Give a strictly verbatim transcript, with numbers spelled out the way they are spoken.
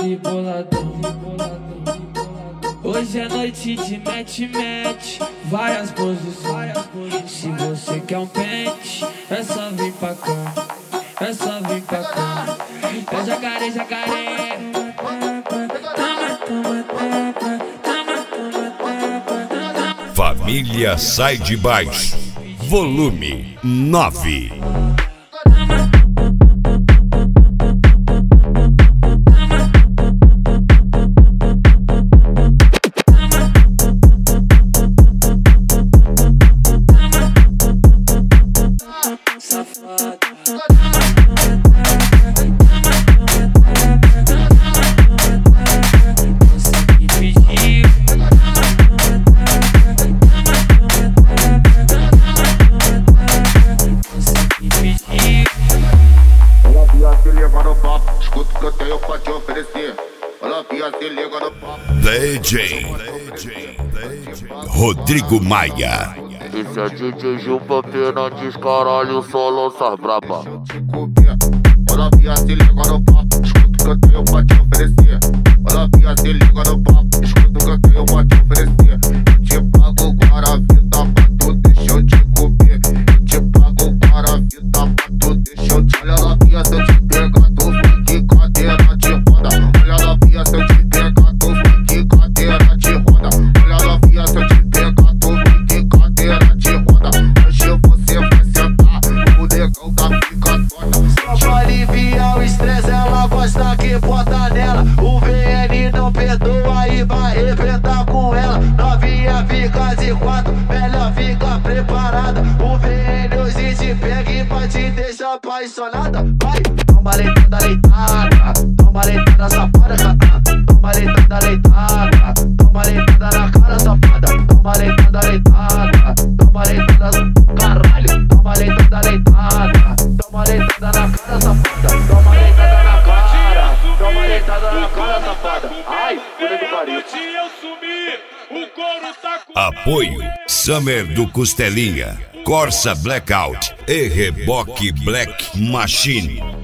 e boladão. Hoje é noite de match-match, várias posições. Se você quer um pente, é só vir pra cá, é só vir pra cá. É jacaré, jacaré. Toma, toma, tapa, toma, toma, tapa, toma. Família Sai de Baixo, volume nove. D J Rodrigo Maia. Esse é D J Gil Fernandes, caralho, só lança braba. Olha a via, se liga no papo, escuta o que eu tenho pra te oferecer. Olha a via, se liga no papo, escuta o que eu tenho pra te oferecer. Te pago guaravita pra tu, deixa eu te comer. Te pago guaravita pra tu, deixa eu te... Olha a via, se eu te pegar, tu vai que cadeira te roda. Olha a via, se eu te pegar, tu vai que cadeira te roda. Olha a via, se eu te pegar, tu vai que cadeira te roda. Hoje você vai sentar, o negão da fica foda. Só pra aliviar o estresse, ela gosta que bota nela. O V N não perdoa e vai arrebentar com ela. Novinha fica de quatro, melhor fica preparada. O V N hoje te pega e vai te deixar apaixonada. Vai, toma leitada, leitada, toma leitada safada. Toma leitada, leitada, toma leitada na cara safada. Toma leitada, leitada, toma leitada, caralho. Toma leitada, leitada, toma leitada na cara safada. Toma leitada na cara, toma leitada na cara safada. Ai, puta que pariu. Apoio Summer do Costelinha, Corsa Blackout e Reboque Black Machine.